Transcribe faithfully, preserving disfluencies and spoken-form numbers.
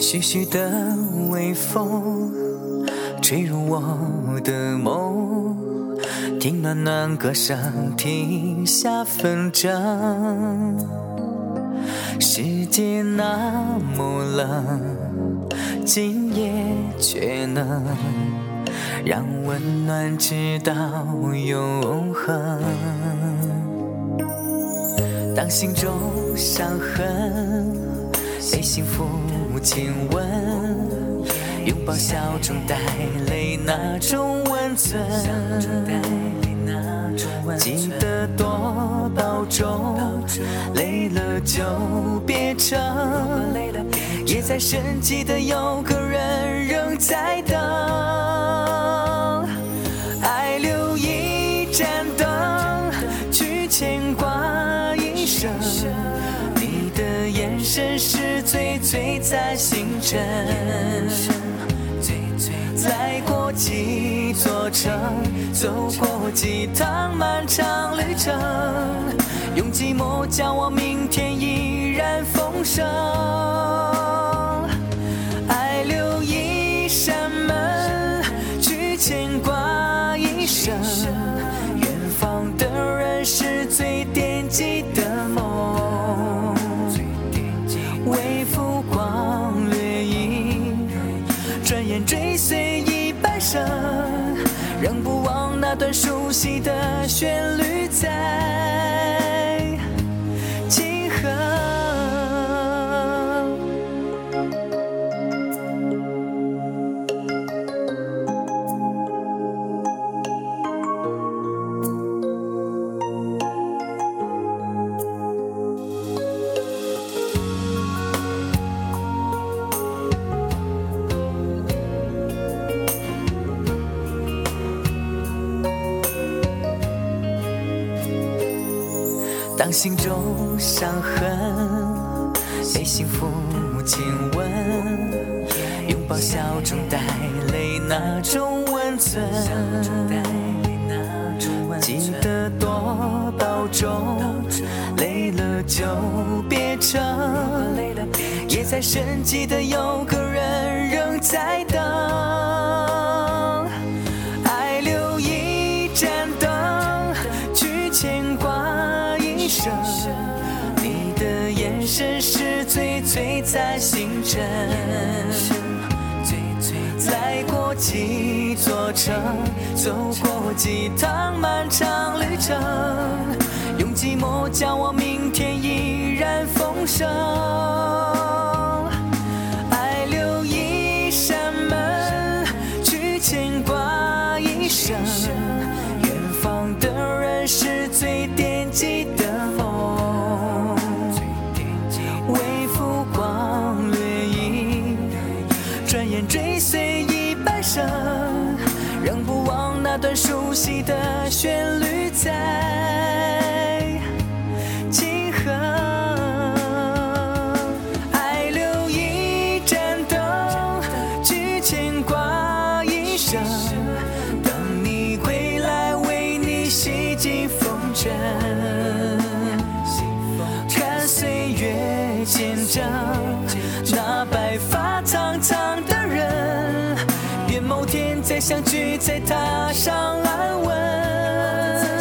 徐徐的微风吹入我的梦，听暖暖歌声，停下纷争。世界那么冷，今夜却能让温暖直到永恒。当心中伤痕被幸福亲吻，拥抱笑中带泪那种温存，记得多保重，累了就别撑，夜再深记得有个人仍在等，爱留一盏灯去牵挂一生，你的眼神是最最在星辰，来过几座城，走过几趟漫长旅程，用寂寞将我明天依然丰盛。爱留一扇门去牵挂一生，远方的人是最惦记的梦，微浮光掠影，转眼追随一半生，仍不忘那段熟悉的旋律在轻哼。当心中伤痕被幸福亲吻，拥抱笑中带泪那种温存，记得多保重，累了就别撑，夜再深记得有个人仍在等，爱留一盏灯去牵挂一生，你的眼神是最最在星辰，来过几座城，走过几趟漫长旅程，用寂寞将我明天依然丰盛。爱留一扇门去牵挂一生，远方的人是最惦记的梦，微浮光掠影，转眼追随一半生，仍不忘那段熟悉的旋律在轻哼。爱留一盏灯去牵挂一生，等你归来为你洗尽风尘，看岁月见证那白发苍苍的人，愿某天再相聚，再踏上安稳。